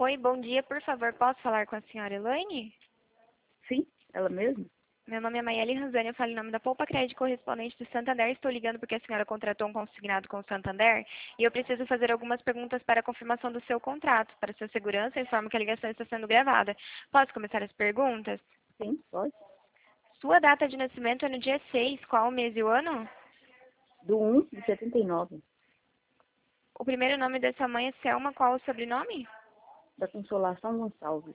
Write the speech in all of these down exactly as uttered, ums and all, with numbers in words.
Oi, bom dia, por favor, posso falar com a senhora Elaine? Sim, ela mesma? Meu nome é Maiele Ranzani, eu falo em nome da Poupa Crédito Correspondente do Santander. Estou ligando porque a senhora contratou um consignado com o Santander e eu preciso fazer algumas perguntas para a confirmação do seu contrato. Para sua segurança, informo que a ligação está sendo gravada. Posso começar as perguntas? Sim, pode. Sua data de nascimento é no dia seis, qual o mês e o ano? Do um de setenta e nove, O primeiro nome da sua mãe é Selma, qual o sobrenome? da Consolação Gonçalves.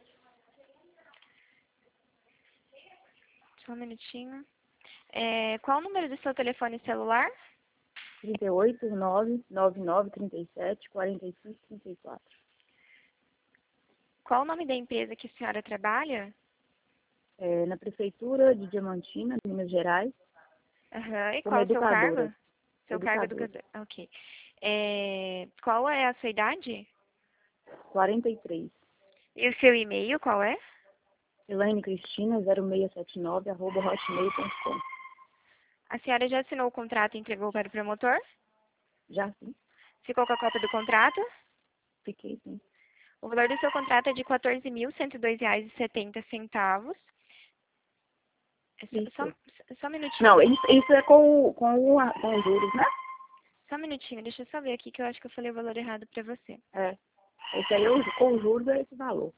Só um minutinho. É, qual o número do seu telefone celular? trinta e oito, nove nove nove, trinta e sete, quarenta e cinco, trinta e quatro. Qual o nome da empresa que a senhora trabalha? É, na Prefeitura de Diamantina, Minas Gerais, Aham, e como qual o seu educadora. cargo? Seu cargo Educadora. educador. Ok. É, qual é a sua idade? quarenta e três. E o seu e-mail, qual é? Elaine Cristina, zero seis sete nove, arroba hotmail ponto com. A senhora já assinou o contrato e entregou para o promotor? Já sim, Ficou com a cópia do contrato? fiquei sim. O valor do seu contrato é de quatorze mil cento e dois reais e setenta centavos. É só, Isso. só, só um Não, minutinho. isso, isso é com, o- com, o, com os juros, né? Só um minutinho, deixa eu só ver aqui que eu acho que eu falei o valor errado para você. É. Esse aí, eu- com os juros, é esse valor.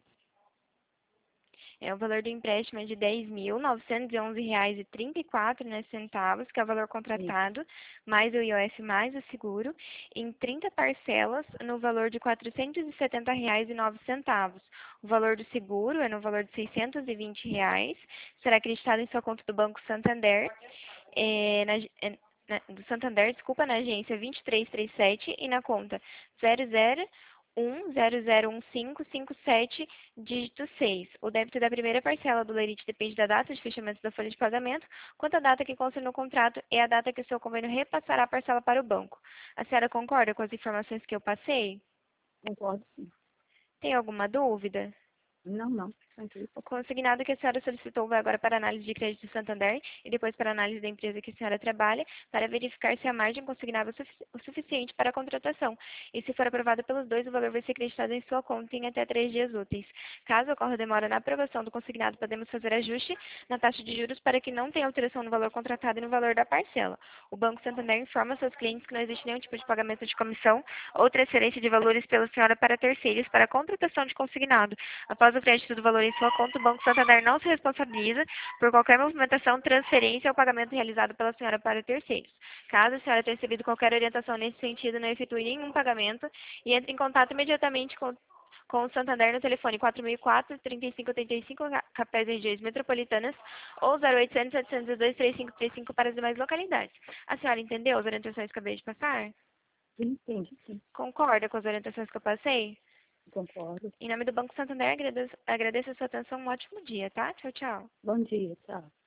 É, o valor do empréstimo é de dez mil novecentos e onze reais e trinta e quatro centavos, que é o valor Isso. contratado, mais o I O F mais o seguro, em trinta parcelas no valor de quatrocentos e setenta reais e nove centavos. O valor do seguro é no valor de seiscentos e vinte reais, será acreditado em sua conta do Banco Santander, é, na, é, na, do Santander, desculpa, na agência vinte e três trinta e sete e na conta zero zero um zero zero um cinco cinco sete dígito seis. O débito da primeira parcela do lerite depende da data de fechamento da folha de pagamento, quanto a data que consta no contrato é a data que o seu convênio repassará a parcela para o banco. A senhora concorda com as informações que eu passei? Concordo sim. Tem alguma dúvida? Não, não. Tranquilo. O consignado que a senhora solicitou vai agora para a análise de crédito do Santander e depois para a análise da empresa que a senhora trabalha, para verificar se a margem consignada é sufici- o suficiente para a contratação. E se for aprovado pelos dois, o valor vai ser acreditado em sua conta em até três dias úteis. Caso ocorra demora na aprovação do consignado, podemos fazer ajuste na taxa de juros para que não tenha alteração no valor contratado e no valor da parcela. O Banco Santander informa seus clientes que não existe nenhum tipo de pagamento de comissão ou transferência de valores pela senhora para terceiros para a contratação de consignado. Após o crédito do valor em sua conta, o Banco Santander não se responsabiliza por qualquer movimentação, transferência ou pagamento realizado pela senhora para terceiros. Caso a senhora tenha recebido qualquer orientação nesse sentido, não efetue nenhum pagamento e entre em contato imediatamente com, com o Santander no telefone quatro mil e quatro, trinta e cinco oitenta e cinco, capitais e regiões metropolitanas, ou zero oitocentos, setecentos e dois, três cinco três cinco para as demais localidades. A senhora entendeu as orientações que eu acabei de passar? Sim, entendi, sim. Concorda com as orientações que eu passei? Concordo. Em nome do Banco Santander, agradeço, agradeço a sua atenção. Um ótimo dia, tá? Tchau, tchau. Bom dia, tchau.